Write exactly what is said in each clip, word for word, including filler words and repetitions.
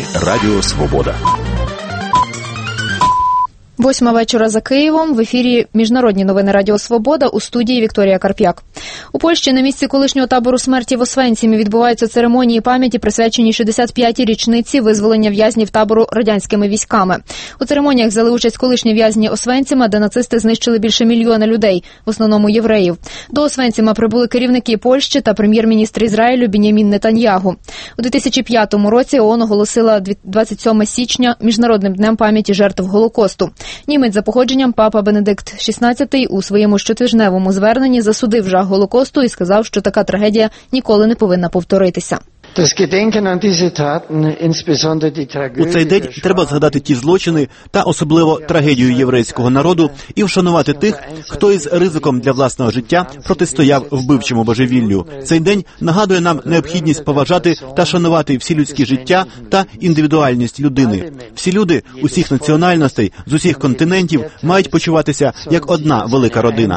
ефірі Радіо Свобода. Восьма вечора за Києвом. В ефірі Міжнародні новини Радіо Свобода, у студії Вікторія Карп'як. У Польщі на місці колишнього табору смерті в Освенцімі відбуваються церемонії пам'яті, присвячені шістдесят п'ятій річниці визволення в'язнів табору радянськими військами. У церемоніях взяли участь колишні в'язні Освенціма, де нацисти знищили більше мільйона людей, в основному євреїв. До Освенціма прибули керівники Польщі та прем'єр-міністр Ізраїлю Біньямін Нетаньяху. У дві тисячі п'ятому році ООН оголосила двадцять сьомого січня Міжнародним днем пам'яті жертв Голокосту. Німець за походженням папа Бенедикт шістнадцятий у своєму щотижневому зверненні засудив жах Голокосту і сказав, що така трагедія ніколи не повинна повторитися. У цей день треба згадати ті злочини та особливо трагедію єврейського народу і вшанувати тих, хто із ризиком для власного життя протистояв вбивчому божевіллю. Цей день нагадує нам необхідність поважати та шанувати всі людські життя та індивідуальність людини. Всі люди усіх національностей, з усіх континентів мають почуватися як одна велика родина.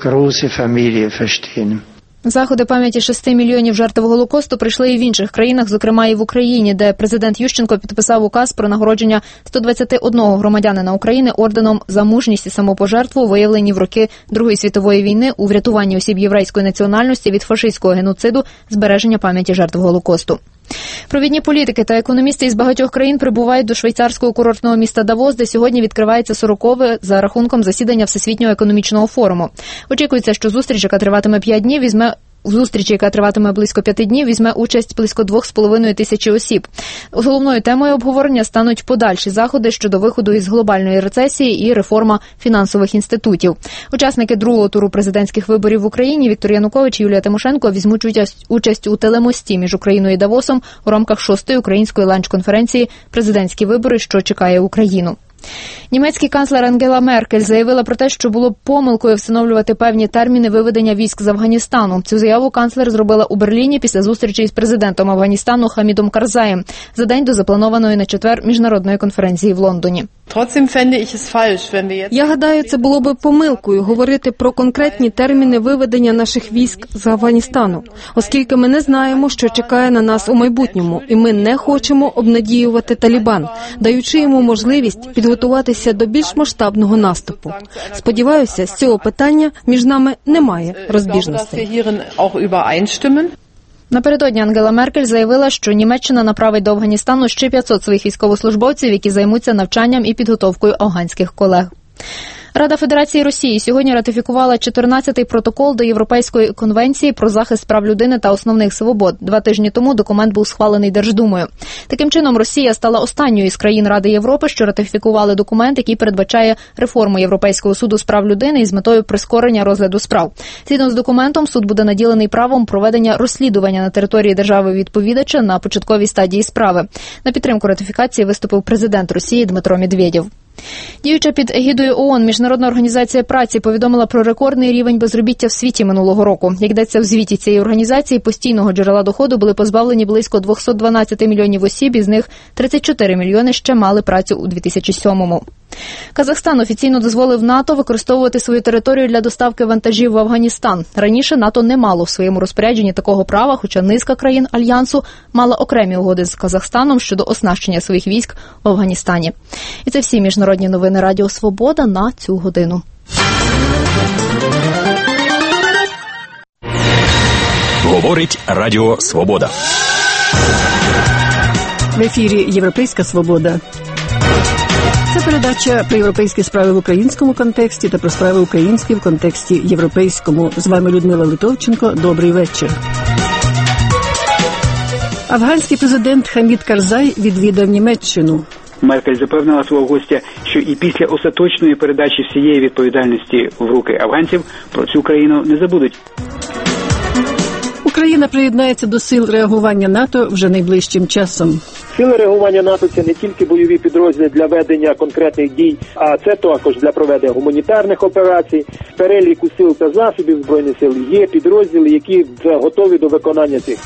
Заходи пам'яті шести мільйонів жертв Голокосту прийшли і в інших країнах, зокрема і в Україні, де президент Ющенко підписав указ про нагородження сто двадцяти одного громадянина України орденом за мужність і самопожертву, виявлені в роки Другої світової війни у врятуванні осіб єврейської національності від фашистського геноциду, збереження пам'яті жертв Голокосту. Провідні політики та економісти із багатьох країн прибувають до швейцарського курортного міста Давос, де сьогодні відкривається сорокове за рахунком засідання Всесвітнього економічного форуму. Очікується, що зустріч, яка триватиме п'ять днів, візьме У зустрічі, яка триватиме близько п'яти днів, візьме участь близько двох з половиною тисячі осіб. Головною темою обговорення стануть подальші заходи щодо виходу із глобальної рецесії і реформа фінансових інститутів. Учасники другого туру президентських виборів в Україні Віктор Янукович і Юлія Тимошенко візьмуть участь, участь у телемості між Україною і Давосом у рамках шостої української ланч-конференції «Президентські вибори. Що чекає Україну?». Німецький канцлер Ангела Меркель заявила про те, що було помилкою встановлювати певні терміни виведення військ з Афганістану. Цю заяву канцлер зробила у Берліні після зустрічі із президентом Афганістану Хамідом Карзаєм за день до запланованої на четвер міжнародної конференції в Лондоні. Я гадаю, це було би помилкою говорити про конкретні терміни виведення наших військ з Афганістану, оскільки ми не знаємо, що чекає на нас у майбутньому, і ми не хочемо обнадіювати Талібан, даючи йому можливість підготуватися до більш масштабного наступу. Сподіваюся, з цього питання між нами немає розбіжностей. Напередодні Ангела Меркель заявила, що Німеччина направить до Афганістану ще п'ятсот своїх військовослужбовців, які займуться навчанням і підготовкою афганських колег. Рада Федерації Росії сьогодні ратифікувала чотирнадцятий протокол до Європейської конвенції про захист прав людини та основних свобод. Два тижні тому документ був схвалений Держдумою. Таким чином, Росія стала останньою із країн Ради Європи, що ратифікували документ, який передбачає реформу Європейського суду з прав людини із метою прискорення розгляду справ. Згідно з документом, суд буде наділений правом проведення розслідування на території держави-відповідача на початковій стадії справи. На підтримку ратифікації виступив президент Росії Дмитро Медведєв. Діюча під егідою ООН Міжнародна організація праці повідомила про рекордний рівень безробіття в світі минулого року. Як йдеться в звіті цієї організації, постійного джерела доходу були позбавлені близько двісті дванадцять мільйонів осіб, із них тридцять чотири мільйони ще мали працю у дві тисячі сьомому. Казахстан офіційно дозволив НАТО використовувати свою територію для доставки вантажів в Афганістан. Раніше НАТО не мало в своєму розпорядженні такого права, хоча низка країн Альянсу мала окремі угоди з Казахстаном щодо оснащення своїх військ в Афганістані. І це всі міжнародні новини Радіо Свобода на цю годину. Говорить Радіо Свобода. В ефірі «Європейська свобода». Це передача про європейські справи в українському контексті та про справи українські в контексті європейському. З вами Людмила Литовченко. Добрий вечір. Афганський президент Хамід Карзай відвідав Німеччину. Меркель запевнила свого гостя, що і після остаточної передачі всієї відповідальності в руки афганців про цю країну не забудуть. Україна приєднається до сил реагування НАТО вже найближчим часом. Сили реагування НАТО – це не тільки бойові підрозділи для ведення конкретних дій, а це також для проведення гуманітарних операцій. В переліку сил та засобів Збройних сил є підрозділи, які вже готові до виконання цих.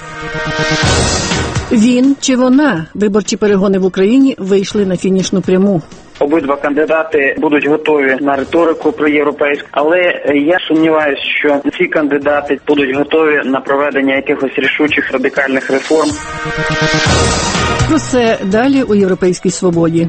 Він чи вона? Виборчі перегони в Україні вийшли на фінішну пряму. обидва кандидати будуть готові на риторику проєвропейську, але я сумніваюся, що ці кандидати будуть готові на проведення якихось рішучих радикальних реформ. Про це далі у «Європейській свободі».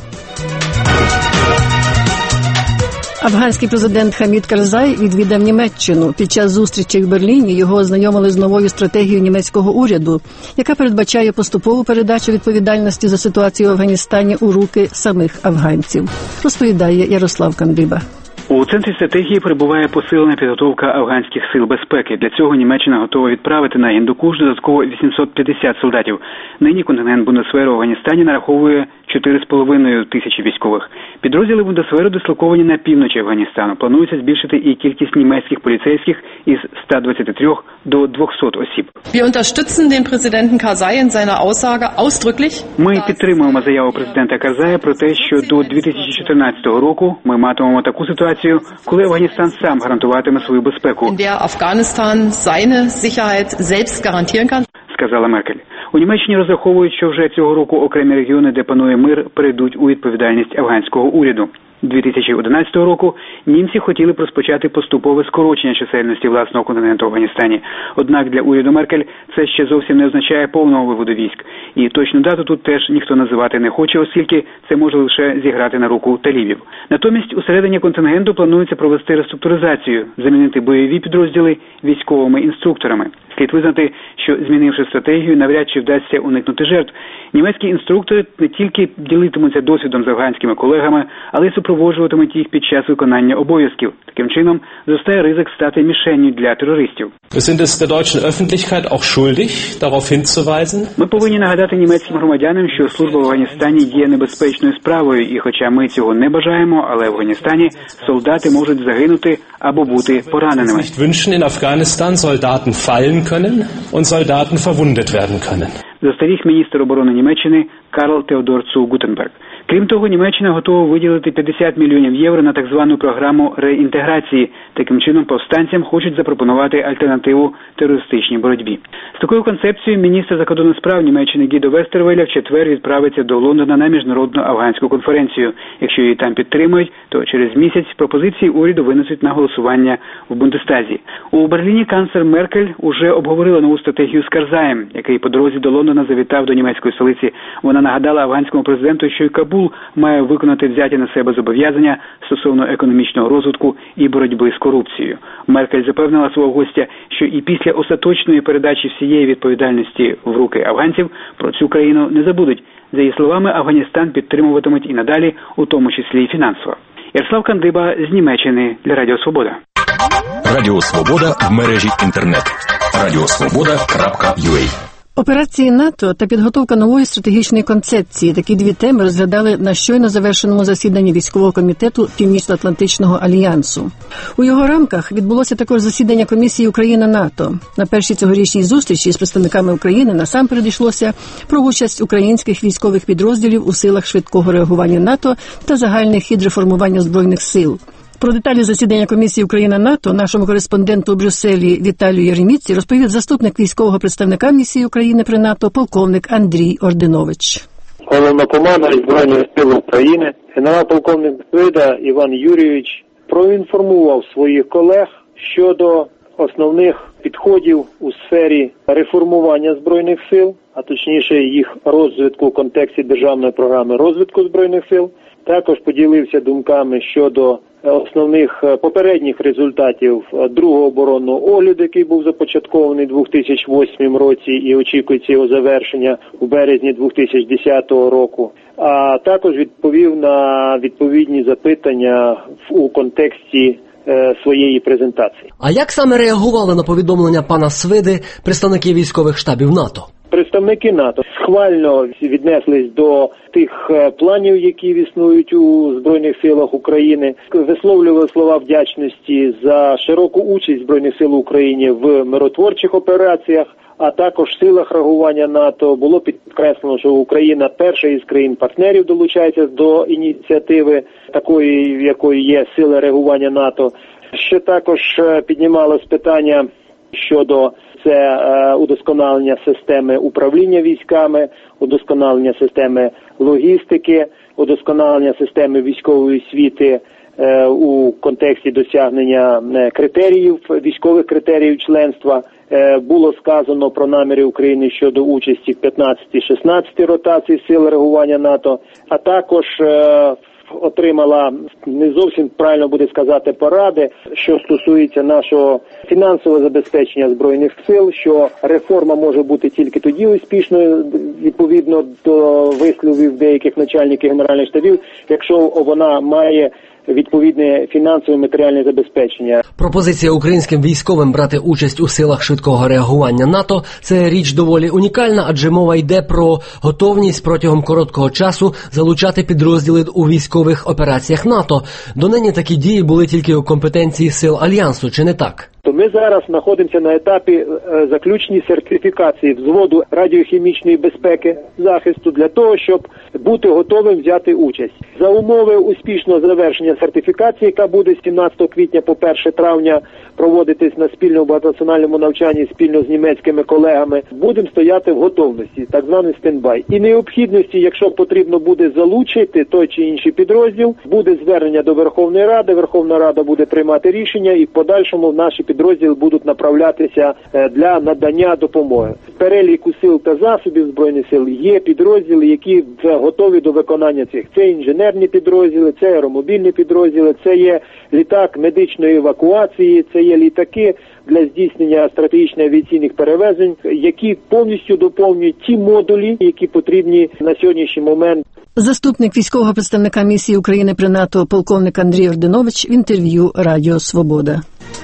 Афганський президент Хамід Карзай відвідав Німеччину. Під час зустрічі в Берліні його ознайомили з новою стратегією німецького уряду, яка передбачає поступову передачу відповідальності за ситуацію в Афганістані у руки самих афганців, розповідає Ярослав Кандиба. У центрі стратегії перебуває посилена підготовка афганських сил безпеки. Для цього Німеччина готова відправити на Гіндукуш додатково вісімсот п'ятдесят солдатів. Нині контингент Бундесверу в Афганістані нараховує чотири з половиною тисячі військових. Підрозділи Бундесверу дислоковані на півночі Афганістану. Планується збільшити і кількість німецьких поліцейських із ста двадцяти трьох до двохсот осіб. Ми підтримуємо заяву президента Карзая про те, що до дві тисячі чотирнадцятого року ми матимемо таку ситуацію, коли Афганістан сам гарантуватиме свою безпеку, сказала Меркель. У Німеччині розраховують, що вже цього року окремі регіони, де панує мир, перейдуть у відповідальність афганського уряду. дві тисячі одинадцятого року німці хотіли розпочати поступове скорочення чисельності власного контингенту в Афганістані. Однак для уряду Меркель це ще зовсім не означає повного виводу військ. І точну дату тут теж ніхто називати не хоче, оскільки це може лише зіграти на руку талібів. Натомість усередині контингенту планується провести реструктуризацію, замінити бойові підрозділи військовими інструкторами. Слід визнати, що змінивши стратегію, навряд чи вдасться уникнути жертв. Німецькі інструктори не тільки ділитимуться досвідом з афганськими колегами, але й супроводжуватимуть їх під час виконання обов'язків. Таким чином, зростає ризик стати мішенню для терористів. Ми повинні нагадати німецьким громадянам, що служба в Афганістані є небезпечною справою, і хоча ми цього не бажаємо, але в Афганістані солдати можуть загинути або бути пораненими. Застеріг міністр оборони Німеччини Карл Теодор Цу Гутенберг. Крім того, Німеччина готова виділити п'ятдесят мільйонів євро на так звану програму реінтеграції. Таким чином, повстанцям хочуть запропонувати альтернативу терористичній боротьбі. З такою концепцією міністр закордонних справ Німеччини Гідо Вестервеля в четвер відправиться до Лондона на міжнародну афганську конференцію. Якщо її там підтримують, то через місяць пропозиції уряду винесуть на голосування в Бундестазі. У Берліні канцлер Меркель уже обговорила нову стратегію з Карзаєм, який по дорозі до Лондона завітав до німецької столиці. Вона нагадала афганському президенту, що й Кабул має виконати взяті на себе зобов'язання стосовно економічного розвитку і боротьби з корупцією. Меркель запевнила свого гостя, що і після остаточної передачі всієї відповідальності в руки афганців про цю країну не забудуть. За її словами, Афганістан підтримуватимуть і надалі, у тому числі і фінансово. Ярослав Кандиба з Німеччини для Радіо Свобода. Радіо Свобода в мережі інтернет. радіосвобода крапка ю а. Операції НАТО та підготовка нової стратегічної концепції – такі дві теми розглядали на щойно завершеному засіданні військового комітету Північно-Атлантичного альянсу. У його рамках відбулося також засідання комісії Україна-НАТО. На першій цьогорічній зустрічі з представниками України насамперед йшлося про участь українських військових підрозділів у силах швидкого реагування НАТО та загальний хід реформування Збройних сил. Про деталі засідання комісії Україна-НАТО нашому кореспонденту у Брюсселі Віталію Єреміці розповів заступник військового представника місії України при НАТО полковник Андрій Ординович. Головнокомандувач Збройних сил України, генерал-полковник Свида Іван Юрійович проінформував своїх колег щодо основних підходів у сфері реформування Збройних сил, а точніше їх розвитку в контексті державної програми розвитку Збройних сил. Також поділився думками щодо основних попередніх результатів другого оборонного огляду, який був започаткований у дві тисячі восьмому році і очікується його завершення у березні дві тисячі десятого року. А також відповів на відповідні запитання у контексті е, своєї презентації. А як саме реагували на повідомлення пана Свиди представники військових штабів НАТО? Представники НАТО схвально віднеслись до тих планів, які існують у Збройних силах України, висловлювали слова вдячності за широку участь Збройних сил України в миротворчих операціях, а також в силах реагування НАТО було підкреслено, що Україна перша із країн-партнерів долучається до ініціативи такої, якою є сила реагування НАТО. Ще також піднімалось питання щодо це удосконалення системи управління військами, удосконалення системи логістики, удосконалення системи військової освіти у контексті досягнення критеріїв, військових критеріїв членства. Було сказано про наміри України щодо участі в п'ятнадцятій-шістнадцятій ротації сил реагування НАТО, а також отримала, не зовсім правильно буде сказати, поради, що стосується нашого фінансового забезпечення Збройних сил, що реформа може бути тільки тоді успішною, відповідно до висловів деяких начальників генеральних штабів, якщо вона має відповідне фінансове матеріальне забезпечення. Пропозиція українським військовим брати участь у силах швидкого реагування НАТО – це річ доволі унікальна, адже мова йде про готовність протягом короткого часу залучати підрозділи у військових операціях НАТО. Донині такі дії були тільки у компетенції сил Альянсу, чи не так? То ми зараз знаходимося на етапі е, заключної сертифікації взводу радіохімічної безпеки захисту для того, щоб бути готовим взяти участь. За умови успішного завершення сертифікації, яка буде з сімнадцятого квітня по перше травня проводитись на спільному багатонаціональному навчанні спільно з німецькими колегами, будемо стояти в готовності, так званий стендбай. І необхідності, якщо потрібно буде залучити той чи інший підрозділ, буде звернення до Верховної Ради, Верховна Рада буде приймати рішення і в подальшому наші підрозділи будуть направлятися для надання допомоги. В переліку сил та засобів Збройних сил є підрозділи, які готові до виконання цих. Це інженерні підрозділи, це аеромобільні підрозділи, це є літак медичної евакуації, це є літаки для здійснення стратегічних авіаційних перевезень, які повністю доповнюють ті модулі, які потрібні на сьогоднішній момент. Заступник військового представника місії України при НАТО полковник Андрій Ординович в інтерв'ю Радіо Свобода.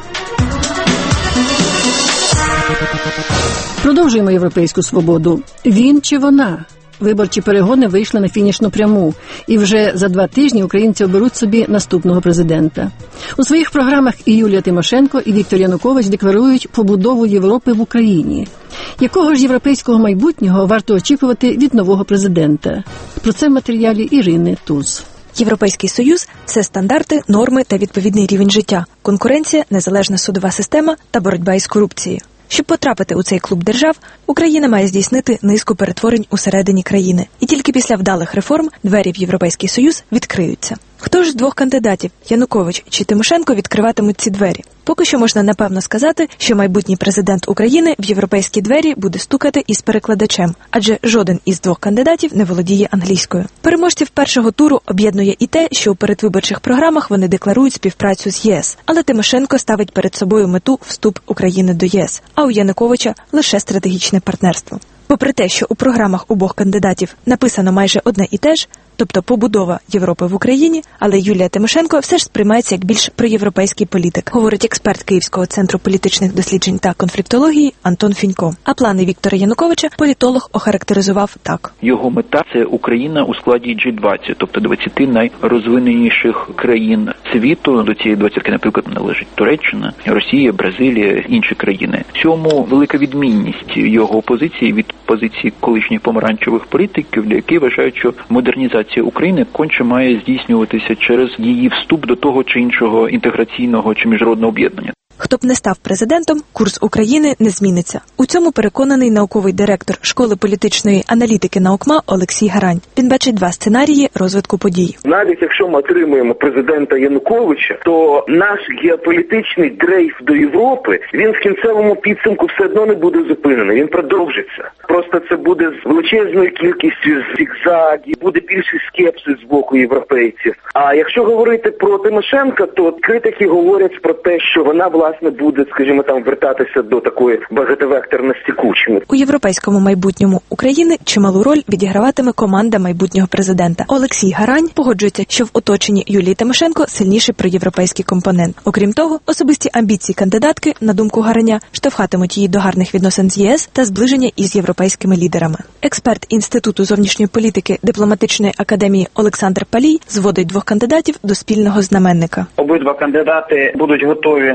Продовжуємо європейську свободу. Він чи вона? Виборчі перегони вийшли на фінішну пряму, і вже за два тижні українці оберуть собі наступного президента. У своїх програмах і Юлія Тимошенко, і Віктор Янукович декларують побудову Європи в Україні. Якого ж європейського майбутнього варто очікувати від нового президента? Про це в матеріалі Ірини Туз. Європейський Союз – це стандарти, норми та відповідний рівень життя, конкуренція, незалежна судова система та боротьба із корупцією. Щоб потрапити у цей клуб держав, Україна має здійснити низку перетворень усередині країни. І тільки після вдалих реформ двері в Європейський Союз відкриються. Хто ж з двох кандидатів, Янукович чи Тимошенко, відкриватимуть ці двері? Поки що можна напевно сказати, що майбутній президент України в європейські двері буде стукати із перекладачем, адже жоден із двох кандидатів не володіє англійською. Переможців першого туру об'єднує і те, що у передвиборчих програмах вони декларують співпрацю з ЄС. Але Тимошенко ставить перед собою мету вступ України до ЄС, а у Януковича лише стратегічне партнерство. Попри те, що у програмах обох кандидатів написано майже одне і те ж, тобто побудова Європи в Україні, але Юлія Тимошенко все ж сприймається як більш проєвропейський політик, говорить експерт Київського центру політичних досліджень та конфліктології Антон Фінько. А плани Віктора Януковича політолог охарактеризував так. Його мета – це Україна у складі джі двадцять, тобто двадцяти найрозвиненіших країн світу. До цієї двадцятки, наприклад, належить Туреччина, Росія, Бразилія, інші країни. В цьому велика відмінність його позиції від позиції колишніх помаранчевих політиків, які вважають, що модернізація України конче має здійснюватися через її вступ до того чи іншого інтеграційного чи міжнародного об'єднання. Хто б не став президентом, курс України не зміниться. У цьому переконаний науковий директор Школи політичної аналітики НАУКМА Олексій Гарань. Він бачить два сценарії розвитку подій. Навіть якщо ми отримуємо президента Януковича, то наш геополітичний дрейф до Європи, він в кінцевому підсумку все одно не буде зупинений, він продовжиться. Просто це буде з величезною кількістю зігзагів, буде більший скепсис з боку європейців. А якщо говорити про Тимошенка, то критики говорять про те, що вона, власне, буде, скажімо, там вертатися до такої багатовекторності кучми. У європейському майбутньому України чималу роль відіграватиме команда майбутнього президента. Олексій Гарань погоджується, що в оточенні Юлії Тимошенко сильніший проєвропейський компонент. Окрім того, особисті амбіції кандидатки, на думку Гараня, штовхатимуть її до гарних відносин з ЄС та зближення із європейськими лідерами. Експерт Інституту зовнішньої політики дипломатичної академії Олександр Палій зводить двох кандидатів до спільного знаменника. Обидва кандидати будуть готові на риторику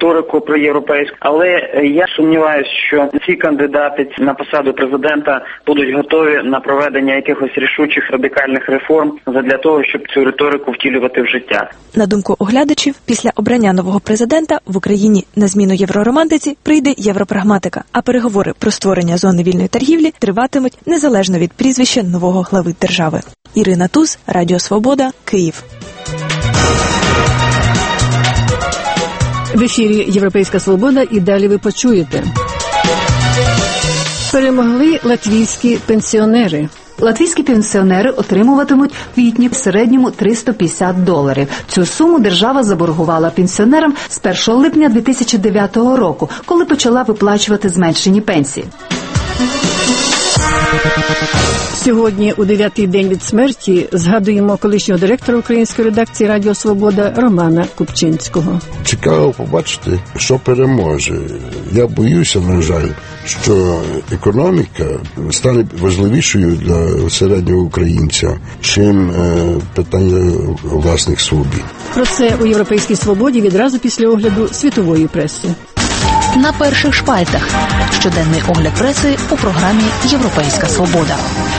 риторику проєвропейську, але я сумніваюся, що ці кандидати на посаду президента будуть готові на проведення якихось рішучих радикальних реформ задля того, щоб цю риторику втілювати в життя. На думку оглядачів, після обрання нового президента в Україні на зміну євроромантиці прийде європрагматика, а переговори про створення зони вільної торгівлі триватимуть незалежно від прізвища нового глави держави. Ірина Туз, Радіо Свобода, Київ. В ефірі «Європейська свобода» і далі ви почуєте. Перемогли латвійські пенсіонери. Латвійські пенсіонери отримуватимуть в квітні в середньому триста п'ятдесят доларів. Цю суму держава заборгувала пенсіонерам з першого липня дві тисячі дев'ятого року, коли почала виплачувати зменшені пенсії. Сьогодні, у дев'ятий день від смерті, згадуємо колишнього директора української редакції «Радіо Свобода» Романа Купчинського. Цікаво побачити, що переможе. Я боюся, на жаль, що економіка стане важливішою для середнього українця, чим е, питання власних свобід. Про це у «Європейській свободі» відразу після огляду світової преси. На перших шпальтах. Щоденний огляд преси у програмі «Європейська свобода».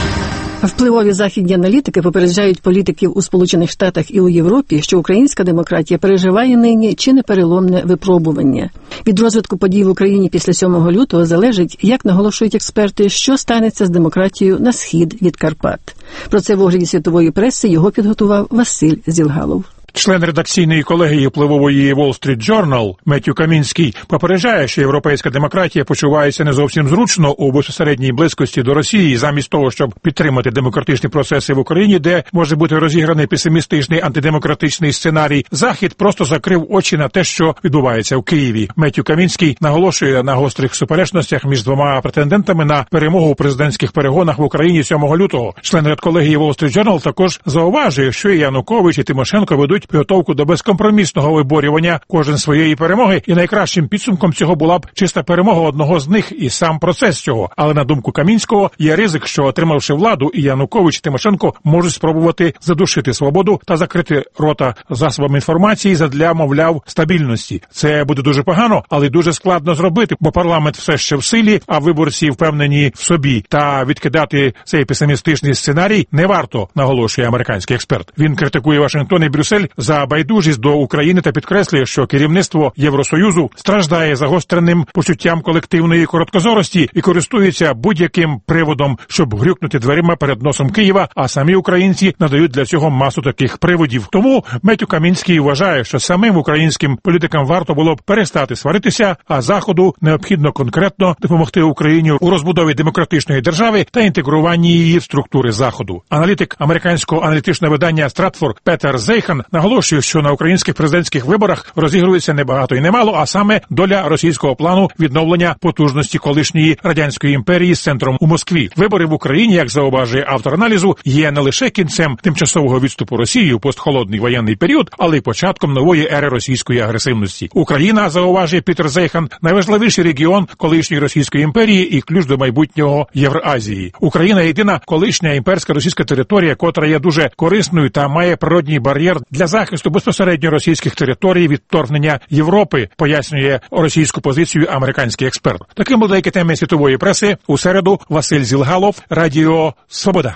Впливові західні аналітики попереджають політиків у Сполучених Штатах і у Європі, що українська демократія переживає нині чи не переломне випробування. Від розвитку подій в Україні після сьомого лютого залежить, як наголошують експерти, що станеться з демократією на схід від Карпат. Про це в огляді світової преси його підготував Василь Зілгалов. Член редакційної колегії впливової Wall Street Journal Меттью Камінський попереджає, що європейська демократія почувається не зовсім зручно у безпосередній близькості до Росії, замість того, щоб підтримати демократичні процеси в Україні, де може бути розіграний песимістичний антидемократичний сценарій. Захід просто закрив очі на те, що відбувається в Києві. Меттью Камінський наголошує на гострих суперечностях між двома претендентами на перемогу у президентських перегонах в Україні сьомого лютого. Член редколегії Wall Street Journal також зауважує, що і Янукович, і Тимошенко ведуть підготовку до безкомпромісного виборювання кожен своєї перемоги, і найкращим підсумком цього була б чиста перемога одного з них і сам процес цього. Але на думку Камінського, є ризик, що отримавши владу, і Янукович, і Тимошенко можуть спробувати задушити свободу та закрити рота засобам інформації задля, мовляв, стабільності. Це буде дуже погано, але й дуже складно зробити, бо парламент все ще в силі, а виборці впевнені в собі. Та відкидати цей песимістичний сценарій не варто, наголошує американський експерт. Він критикує Вашингтон і Брюссель за байдужість до України та підкреслює, що керівництво Євросоюзу страждає загостреним почуттям колективної короткозорості і користується будь-яким приводом, щоб грюкнути дверима перед носом Києва, а самі українці надають для цього масу таких приводів. Тому Меттью Камінський вважає, що самим українським політикам варто було б перестати сваритися, а Заходу необхідно конкретно допомогти Україні у розбудові демократичної держави та інтегруванні її в структури Заходу. Аналітик американського аналітичного видання Стратфорд Петер Зейхан наголошує, що на українських президентських виборах розігрується не багато і не мало, а саме доля російського плану відновлення потужності колишньої радянської імперії з центром у Москві. Вибори в Україні, як зауважує автор аналізу, є не лише кінцем тимчасового відступу Росії у постхолодний воєнний період, але й початком нової ери російської агресивності. Україна, зауважує Пітер Зейхан, найважливіший регіон колишньої російської імперії і ключ до майбутнього Євразії. Україна – єдина колишня імперська російська територія, котра є дуже корисною та має природній бар'єр для захисту безпосередньо російських територій від вторгнення Європи, пояснює російську позицію американський експерт. Таким були деякі теми світової преси. У середу Василь Зілгалов, Радіо Свобода.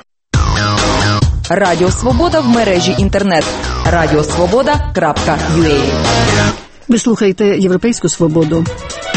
Радіо Свобода в мережі інтернет. радіосвобода крапка ю а. Ви слухаєте «Європейську свободу».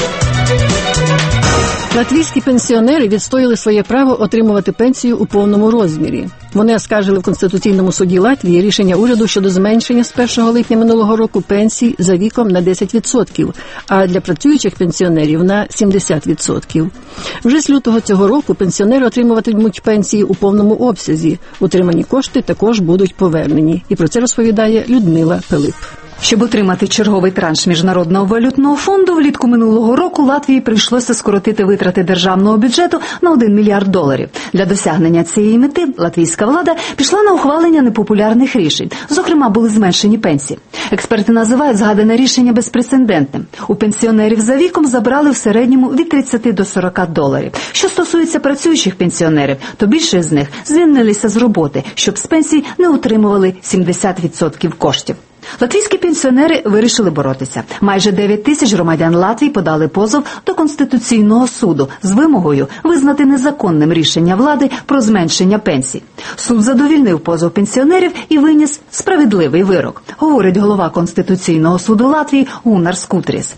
Латвійські пенсіонери відстояли своє право отримувати пенсію у повному розмірі. Вони оскаржили в Конституційному суді Латвії рішення уряду щодо зменшення з першого липня минулого року пенсій за віком на десять відсотків, а для працюючих пенсіонерів на сімдесят відсотків. Вже з лютого цього року пенсіонери отримуватимуть пенсії у повному обсязі. Утримані кошти також будуть повернені. І про це розповідає Людмила Пилип. Щоб отримати черговий транш Міжнародного валютного фонду, влітку минулого року Латвії прийшлося скоротити витрати державного бюджету на один мільярд доларів. Для досягнення цієї мети латвійська влада пішла на ухвалення непопулярних рішень. Зокрема, були зменшені пенсії. Експерти називають згадане рішення безпрецедентним. У пенсіонерів за віком забрали в середньому від тридцяти до сорока доларів. Що стосується працюючих пенсіонерів, то більше з них звільнилися з роботи, щоб з пенсій не отримували сімдесят відсотків коштів. Латвійські пенсіонери вирішили боротися. Майже дев'ять тисяч громадян Латвії подали позов до Конституційного суду з вимогою визнати незаконним рішення влади про зменшення пенсій. Суд задовільнив позов пенсіонерів і виніс справедливий вирок, говорить голова Конституційного суду Латвії Гунар Скутріс.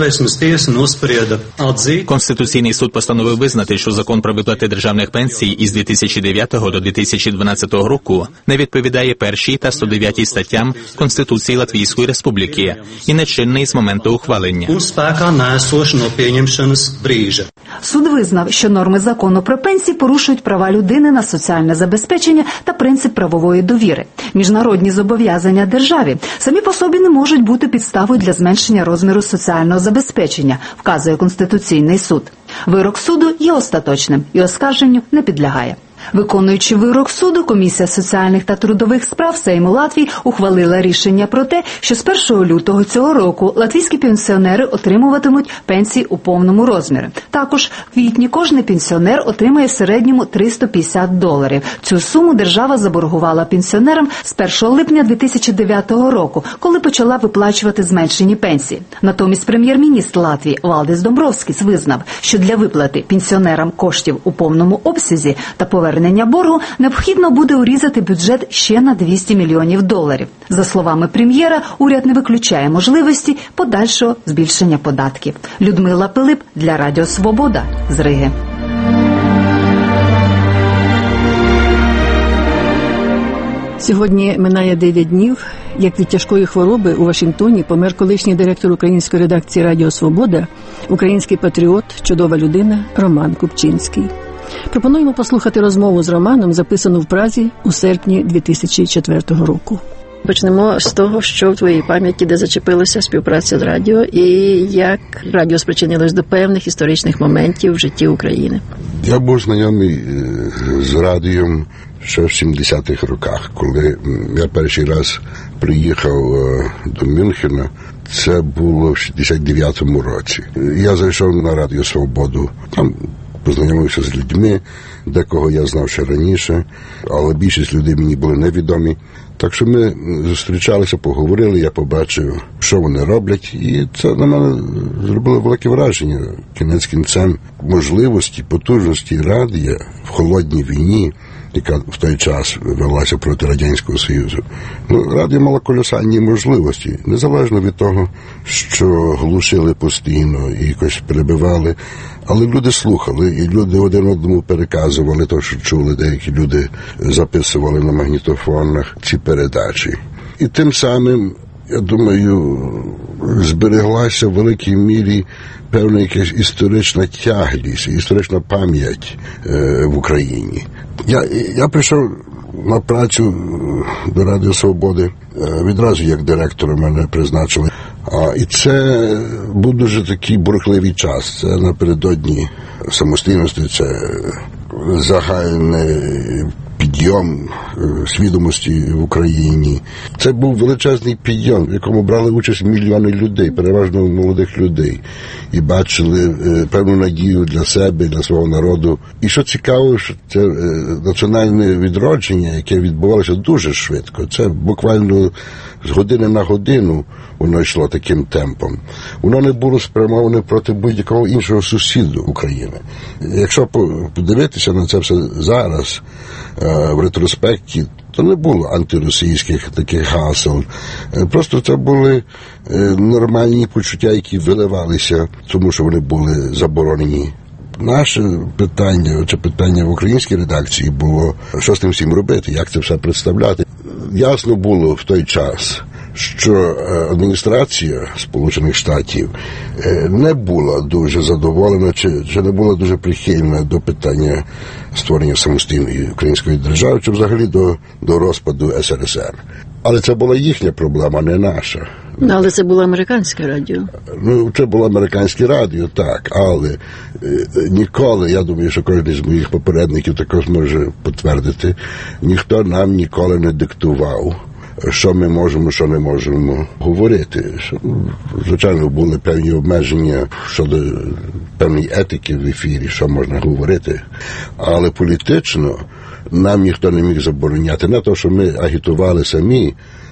Конституційний суд постановив визнати, що закон про виплати державних пенсій із дві тисячі дев'ятого до дві тисячі дванадцятого року не відповідає першій та сто дев'ятій статтям Конституції Латвійської Республіки і нечинний з моменту ухвалення. Суд визнав, що норми закону про пенсії порушують права людини на соціальне забезпечення та принцип правової довіри. Міжнародні зобов'язання державі самі по собі не можуть бути підставою для зменшення розміру соціального забезпечення, вказує Конституційний суд. Вирок суду є остаточним і оскарженню не підлягає. Виконуючи вирок суду, Комісія соціальних та трудових справ Сейму Латвії ухвалила рішення про те, що з першого лютого цього року латвійські пенсіонери отримуватимуть пенсії у повному розмірі. Також в квітні кожний пенсіонер отримає в середньому триста п'ятдесят доларів. Цю суму держава заборгувала пенсіонерам з першого липня дві тисячі дев'ятого року, коли почала виплачувати зменшені пенсії. Натомість прем'єр-міністр Латвії Валдис Домбровскіс визнав, що для виплати пенсіонерам коштів у повному обсязі та повернення боргу необхідно буде урізати бюджет ще на двісті мільйонів доларів. За словами прем'єра, уряд не виключає можливості подальшого збільшення податків. Людмила Пилип для Радіо Свобода з Риги. Сьогодні минає дев'ять днів, як від тяжкої хвороби у Вашингтоні помер колишній директор української редакції Радіо Свобода, український патріот, чудова людина Роман Купчинський. Пропонуємо послухати розмову з Романом, записану в Празі у серпні дві тисячі четвертого року. Почнемо з того, що в твоїй пам'яті, де зачепилася співпраця з радіо і як радіо спричинилось до певних історичних моментів в житті України. Я був знайомий з радіом ще в сімдесятих роках, коли я перший раз приїхав до Мюнхена. Це було в шістдесят дев'ятому році. Я зайшов на Радіо Свободу. Там познайомився з людьми, декого я знав ще раніше, але більшість людей мені були невідомі. Так що ми зустрічалися, поговорили, я побачив, що вони роблять, і це на мене зробило велике враження. Кінець кінцем можливості, потужності радіо в холодній війні, яка в той час велася проти Радянського Союзу. Ну, радіо мало колосальні можливості, незалежно від того, що глушили постійно і якось перебивали. Але люди слухали, і люди один одному переказували те, що чули, деякі люди записували на магнітофонах ці передачі. І тим самим, я думаю, збереглася в великій мірі певна якась історична тяглість, історична пам'ять е, в Україні. Я, я прийшов на працю до Радіо Свободи, е, відразу як директора мене призначили. А, і це був дуже такий бурхливий час. Це напередодні самостійності, це загальний підйом свідомості в Україні. Це був величезний підйом, в якому брали участь мільйони людей, переважно молодих людей, і бачили певну надію для себе, для свого народу. І що цікаво, що це національне відродження, яке відбувалося дуже швидко. Це буквально з години на годину воно йшло таким темпом. Воно не було спрямоване проти будь-якого іншого сусіду України. Якщо подивитися на це все зараз, в ретроспекті, то не було антиросійських таких гасел. Просто це були нормальні почуття, які виливалися, тому що вони були заборонені. Наше питання, це питання в українській редакції було, що з тим всім робити, як це все представляти. Ясно було в той час, що адміністрація Сполучених Штатів не була дуже задоволена, чи, чи не була дуже прихильна до питання створення самостійної української держави, чи взагалі до, до розпаду ес ер ес ер. Але це була їхня проблема, не наша. Але це було американське радіо. Ну, це було американське радіо, так, але е, ніколи, я думаю, що кожен з моїх попередників також може підтвердити, ніхто нам ніколи не диктував, що ми можемо, що не можемо говорити. Звичайно, були певні обмеження щодо певної етики в ефірі, що можна говорити, але політично нам ніхто не міг забороняти. Не те, що ми агітували самі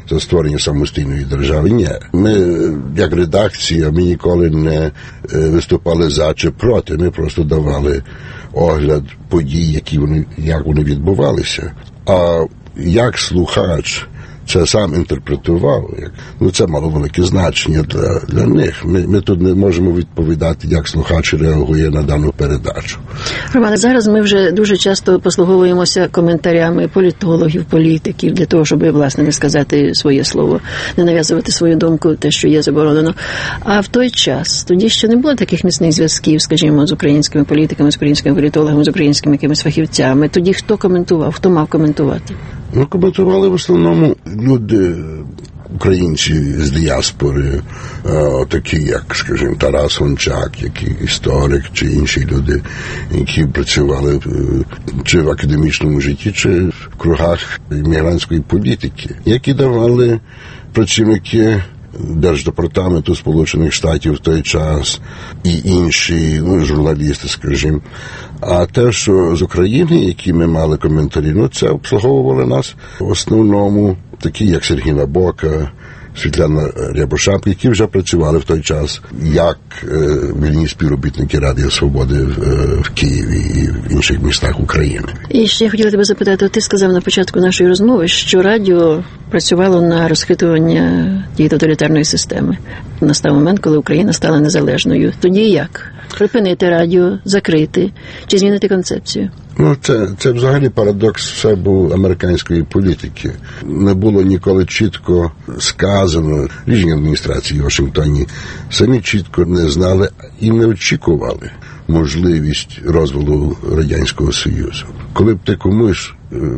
за створення самостійної держави. Ні. Ми, як редакція, ми ніколи не виступали за чи проти. Ми просто давали огляд подій, які вони, як вони відбувалися. А як слухач це сам інтерпретував, ну це мало велике значення для, для них. Ми, ми тут не можемо відповідати, як слухач реагує на дану передачу. Романе, зараз ми вже дуже часто послуговуємося коментарями політологів, політиків, для того, щоб, власне, не сказати своє слово, не нав'язувати свою думку, те, що є заборонено. А в той час, тоді ще не було таких міцних зв'язків, скажімо, з українськими політиками, з українськими політологами, з українськими якимись фахівцями. Тоді хто коментував, хто мав коментувати? Ну, коментували в основному люди, українці з діаспори, такі як, скажімо, Тарас Гончак, який історик, чи інші люди, які працювали чи в академічному житті, чи в кругах іммігрантської політики, які давали працівники Держдепартаменту Сполучених Штатів в той час і інші, ну, журналісти, скажімо. А те, що з України, які ми мали коментарі, ну, це обслуговували нас в основному такі, як Сергій Набока, Світлана Рябошапка, які вже працювали в той час як е, вільні співробітники Радіо Свободи в, е, в Києві і в інших містах України. І ще я хотіла тебе запитати, ти сказав на початку нашої розмови, що радіо працювало на розхитування дії тоталітарної системи. Настав момент, коли Україна стала незалежною. Тоді як? Припинити радіо, закрити чи змінити концепцію? Ну, це, це взагалі парадокс все був американської політики. Не було ніколи чітко сказано, різні адміністрації в Вашингтоні самі чітко не знали і не очікували можливість розвалу Радянського Союзу. Коли б ти комусь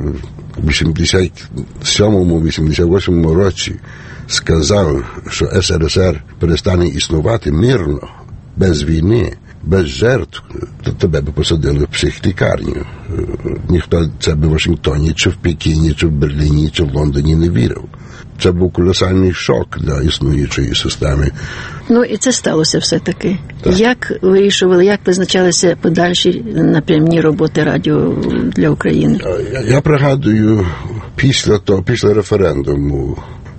в вісімдесят сьомому - вісімдесят восьмому році сказав, що ес ер ес ер перестане існувати мирно, без війни, без жертв, то тебе би посадили в психлікарню. Ніхто це би в Вашингтоні, чи в Пекіні, чи в Берліні, чи в Лондоні не вірив. Це був колосальний шок для існуючої системи. Ну і це сталося все-таки. Так. Як вирішували, як визначалися подальші напрямні роботи радіо для України? Я, я пригадую, після того, після референдуму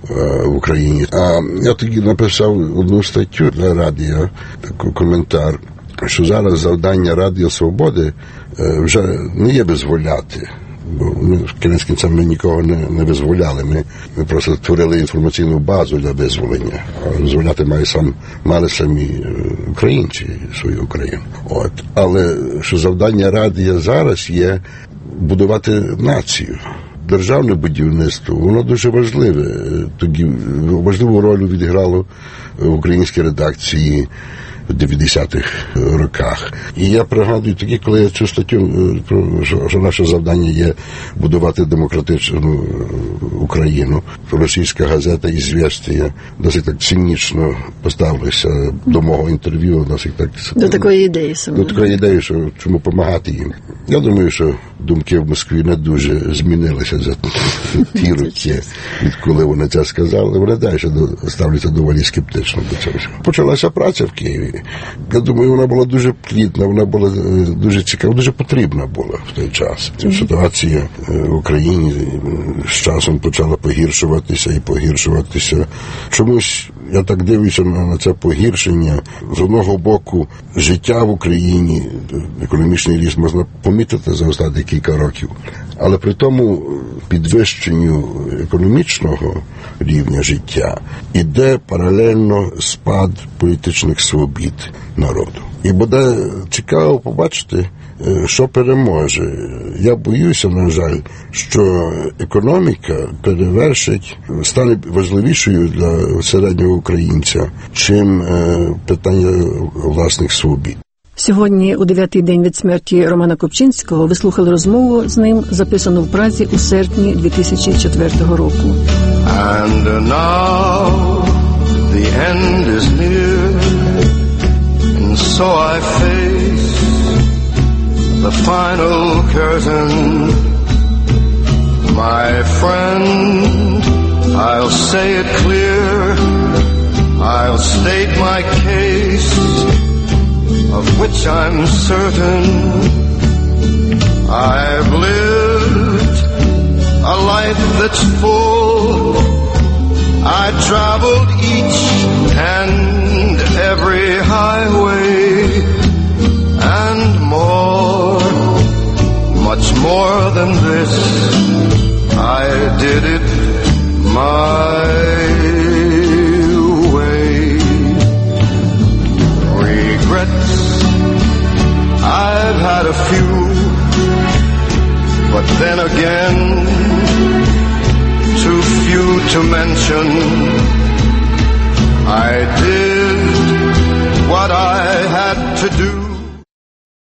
в Україні. А я тоді написав одну статтю для радіо, такий коментар, що зараз завдання Радіо Свободи вже не є визволяти. Бо ми, в кінець кінцем, ми нікого не, не визволяли. Ми, ми просто створили інформаційну базу для визволення. А визволяти мали, сам, мали самі українці свою Україну. От. Але що завдання радіо зараз є будувати націю. Державне будівництво, воно дуже важливе. Тоді важливу роль відіграло в українській редакції в дев'ятдесятих роках. І я пригадую тоді, коли я цю статтю, що наше завдання є будувати демократичну Україну. Російська газета «Ізвєстія» досить так цинічно поставилася до мого інтерв'ю, досить так... До такої ідеї саме. До такої ідеї, що чому допомагати їм. Я думаю, що думки в Москві не дуже змінилися за ті роки, відколи вони це сказали. Вони далі ставляться доволі скептично до цього. Почалася праця в Києві. Я думаю, вона була дуже плідна, вона була дуже цікава, дуже потрібна була в той час. Ця ситуація в Україні з часом почала погіршуватися і погіршуватися. Чомусь я так дивлюся на це погіршення. З одного боку, життя в Україні, економічний ріст можна помітити за останні кілька років. Але при тому підвищенню економічного рівня життя іде паралельно спад політичних свобід народу. І буде цікаво побачити, що переможе. Я боюся, на жаль, що економіка перевершить, стане важливішою для середнього українця, чим питання власних свобід. Сьогодні, у дев'ятий день від смерті Романа Копчинського, ви слухали розмову з ним, записану в Празі у серпні дві тисячі четвертого року. And now the end is near, and so I face the final curtain. My friend, I'll say it clear, I'll state my case, of which I'm certain. I've lived a life that's full, I traveled each and every highway and more, much more than this. I did it my way. Regrets, I've had a few, but then again, too few to mention. I did what I had to do.